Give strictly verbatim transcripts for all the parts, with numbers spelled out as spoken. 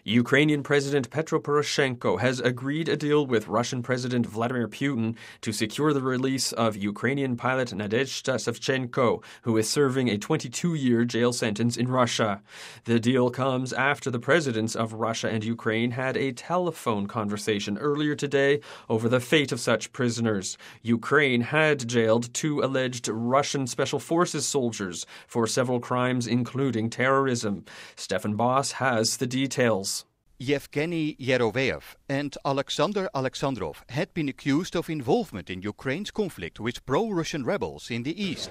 Ukrainian President Petro Poroshenko has agreed a deal with Russian President Vladimir Putin to secure the release of Ukrainian pilot Nadezhda Savchenko, who is serving a twenty-two-year jail sentence in Russia. The deal comes after the presidents of Russia and Ukraine had a telephone conversation earlier today over the fate of such prisoners. Ukraine had jailed two alleged Russian Special Forces soldiers for several crimes, including terrorism. Stefan Boss has the details. Yevgeny Yeroveyev and Alexander Alexandrov had been accused of involvement in Ukraine's conflict with pro-Russian rebels in the east.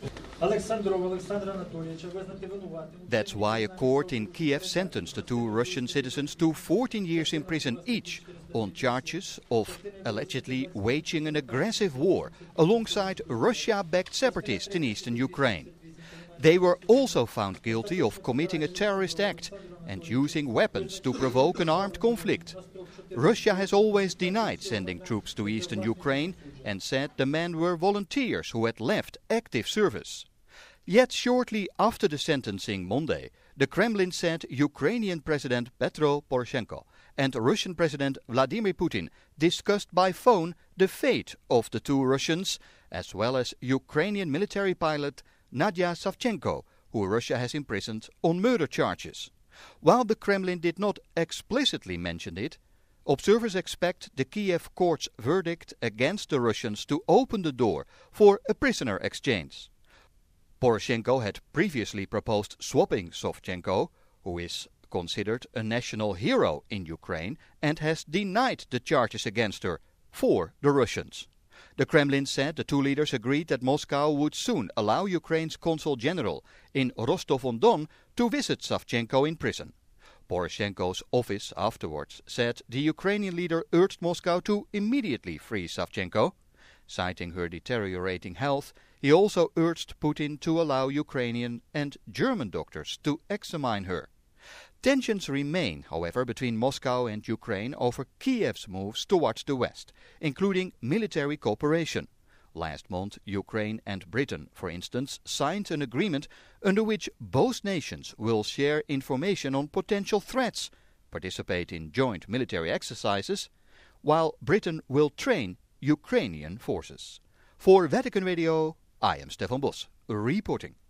That's why a court in Kiev sentenced the two Russian citizens to fourteen years in prison each on charges of allegedly waging an aggressive war alongside Russia-backed separatists in eastern Ukraine. They were also found guilty of committing a terrorist act and using weapons to provoke an armed conflict. Russia has always denied sending troops to eastern Ukraine and said the men were volunteers who had left active service. Yet shortly after the sentencing Monday, the Kremlin said Ukrainian President Petro Poroshenko and Russian President Vladimir Putin discussed by phone the fate of the two Russians, as well as Ukrainian military pilot Nadezhda Savchenko, who Russia has imprisoned on murder charges. While the Kremlin did not explicitly mention it, observers expect the Kiev court's verdict against the Russians to open the door for a prisoner exchange. Poroshenko had previously proposed swapping Savchenko, who is considered a national hero in Ukraine and has denied the charges against her, for the Russians. The Kremlin said the two leaders agreed that Moscow would soon allow Ukraine's consul general in Rostov-on-Don to visit Savchenko in prison. Poroshenko's office afterwards said the Ukrainian leader urged Moscow to immediately free Savchenko. Citing her deteriorating health, he also urged Putin to allow Ukrainian and German doctors to examine her. Tensions remain, however, between Moscow and Ukraine over Kiev's moves towards the west, including military cooperation. Last month, Ukraine and Britain, for instance, signed an agreement under which both nations will share information on potential threats, participate in joint military exercises, while Britain will train Ukrainian forces. For Vatican Radio, I am Stefan Bos, reporting.